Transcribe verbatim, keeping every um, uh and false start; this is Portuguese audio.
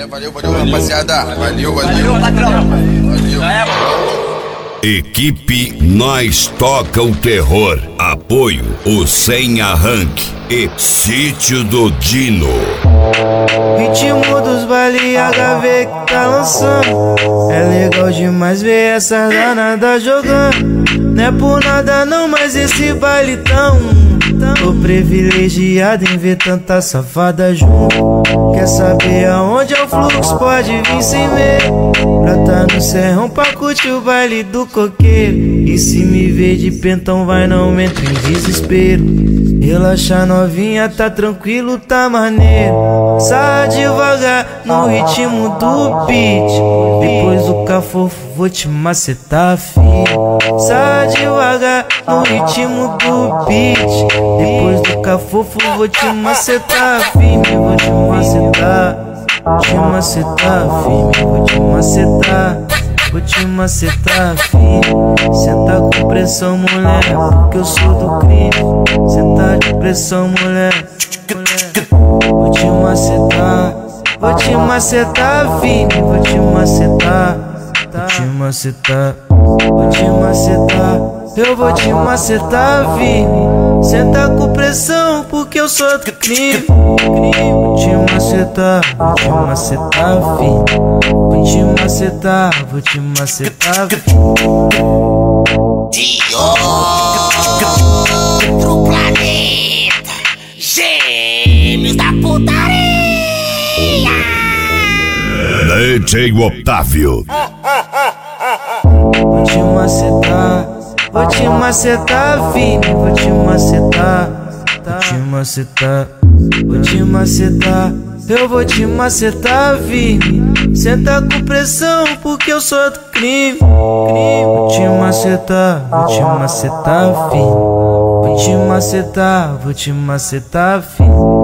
Valeu, valeu, rapaziada. Valeu, valeu. Valeu, patrão. Valeu. Equipe Nós Toca o Terror. Apoio o Sem Arranque e Sítio do Dino. Ritmo dos baile H V que tá lançando. É legal demais ver essa danada jogando. Não é por nada não, mas esse baile tão tô privilegiado em ver tanta safada junto. Quer saber aonde é o fluxo? Pode vir sem ver. Pra tá no serrão pra curtir o baile do coqueiro. E se me ver de pentão vai, não entra em desespero. Relaxa novinha, tá tranquilo, tá maneiro. Sai devagar no ritmo do beat. Depois do cafofo vou te macetar, filho. Sai devagar no ritmo do beat. Depois do cafofo vou te macetar, filho. Vou te macetar, vou te macetar, filho. Vou te macetar, vou te macetar, filho. Cê tá com pressão, mulher, porque eu sou do crime. Cê tá de pressão, mulher, vou te macetar, vou te macetar, filho. Vou te macetar, vou te macetar, vou te macetar. Eu vou te macetar, filho. Cê tá com pressão, porque eu sou do crime. Vou te macetar, vou te macetar, filho. Vou te macetar, vou te macetar, filho. De outro planeta, gêmeos da putaria. D J Otávio. Vou te macetar, vou te macetar, filho. Vou te macetar, vou te macetar, vou te macetar. Eu vou te macetar, filho. Cê tá com pressão, porque eu sou do crime. Vou te macetar, vou te macetar, filho. Vou te macetar, vou te macetar, filho.